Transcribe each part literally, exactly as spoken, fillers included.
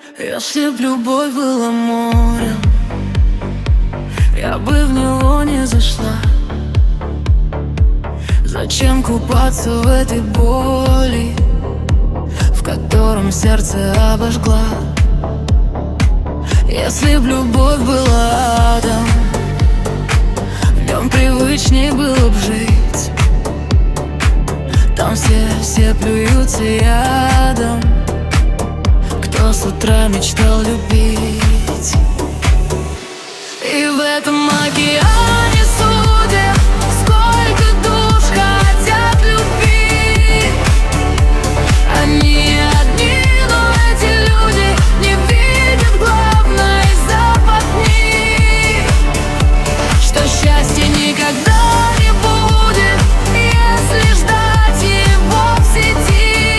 Если б любовь была морем, я бы в него не зашла. Зачем купаться в этой боли, в котором сердце обожгла? Если б любовь была адом, в нем привычнее было б жить. Там все, все плюются ядом, кто с утра мечтал любить. И в этом океане судеб сколько душ хотят любви. Они одни, но эти люди не видят главной западни, что счастье никогда не будет, если ждать его в сети.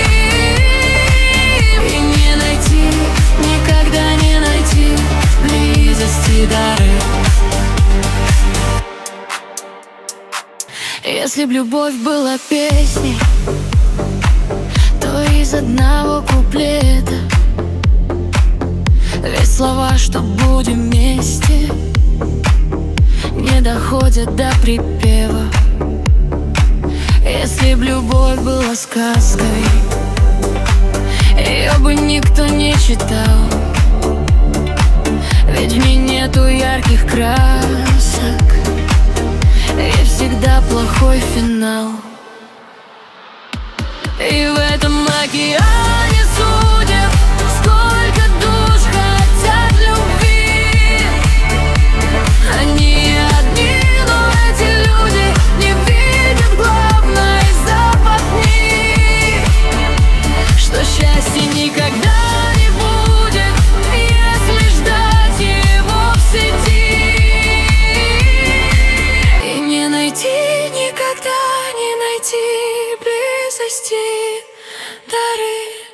И не найти, никогда не найти близости дары. Если б любовь была песней, то из одного куплета. Ведь слова, что будем вместе, не доходят до припева. Если б любовь была сказкой, ее бы никто не читал. Ведь в ней нету ярких красок и всегда плохой финал. И в этом океане судеб сколько душ хотят любви. Они одни, но эти люди не видят главной западни, что счастье никогда не будет, если ждать его в сети. И не найти, никогда не найти близости дары.